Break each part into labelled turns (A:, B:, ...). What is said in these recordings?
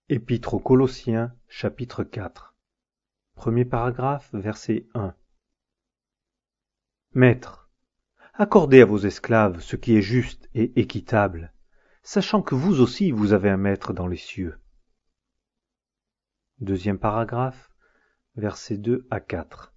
A: Épître aux Colossiens, chapitre 4. Premier paragraphe, verset 1. Maîtres, accordez à vos esclaves ce qui est juste et équitable, sachant que vous aussi vous avez un maître dans les cieux. Deuxième paragraphe, versets 2 à 4.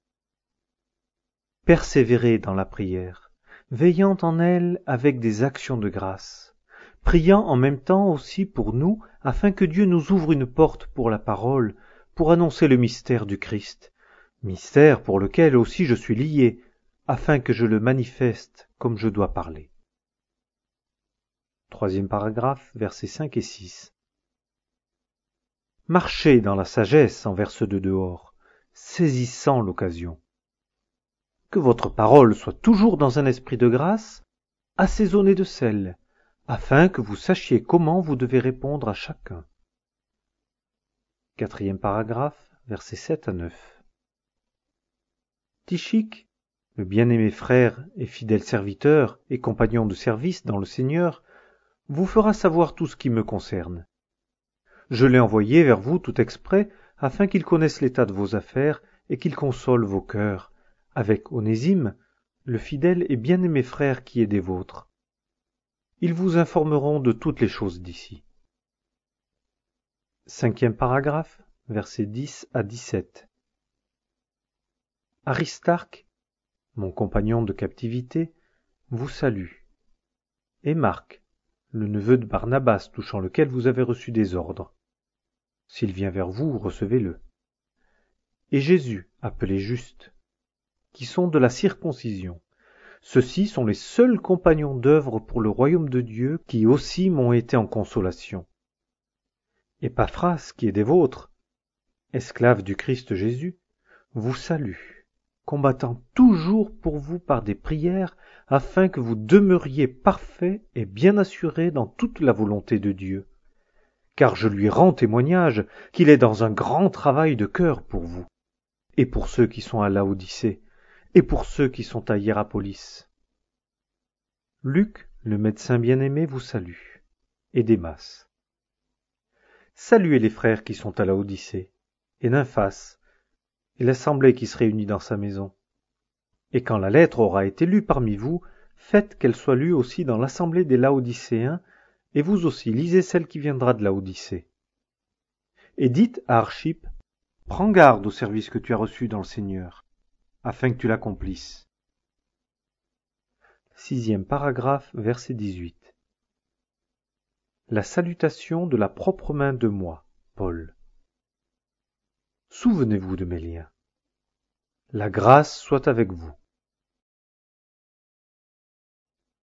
A: Persévérez dans la prière, veillant en elle avec des actions de grâce, priant en même temps aussi pour nous, afin que Dieu nous ouvre une porte pour la parole, pour annoncer le mystère du Christ, mystère pour lequel aussi je suis lié, afin que je le manifeste comme je dois parler. Troisième paragraphe, versets 5 et 6. Marchez dans la sagesse envers ceux de dehors, saisissant l'occasion. Que votre parole soit toujours dans un esprit de grâce, assaisonné de sel, afin que vous sachiez comment vous devez répondre à chacun. Quatrième paragraphe, versets 7 à 9. Tychique, le bien-aimé frère et fidèle serviteur et compagnon de service dans le Seigneur, vous fera savoir tout ce qui me concerne. Je l'ai envoyé vers vous tout exprès, afin qu'il connaisse l'état de vos affaires et qu'il console vos cœurs, avec Onésime, le fidèle et bien-aimé frère qui est des vôtres. Ils vous informeront de toutes les choses d'ici. Cinquième paragraphe, versets 10 à 17. Aristarque, mon compagnon de captivité, vous salue. Et Marc, le neveu de Barnabas touchant lequel vous avez reçu des ordres. S'il vient vers vous, recevez-le. Et Jésus, appelé Juste, qui sont de la circoncision. Ceux-ci sont les seuls compagnons d'œuvre pour le royaume de Dieu qui aussi m'ont été en consolation. Épaphras, qui est des vôtres, esclave du Christ Jésus, vous salue, combattant toujours pour vous par des prières, afin que vous demeuriez parfaits et bien assurés dans toute la volonté de Dieu. Car je lui rends témoignage qu'il est dans un grand travail de cœur pour vous, et pour ceux qui sont à Laodicée, et pour ceux qui sont à Hiérapolis. Luc, le médecin bien-aimé, vous salue, et Démas. Saluez les frères qui sont à Laodicée, et Nymphas, et l'assemblée qui se réunit dans sa maison. Et quand la lettre aura été lue parmi vous, faites qu'elle soit lue aussi dans l'assemblée des Laodicéens, et vous aussi lisez celle qui viendra de Laodicée. Et dites à Archippe, prends garde au service que tu as reçu dans le Seigneur, afin que tu l'accomplisses. Sixième paragraphe, verset 18. La salutation de la propre main de moi, Paul. Souvenez-vous de mes liens. La grâce soit avec vous.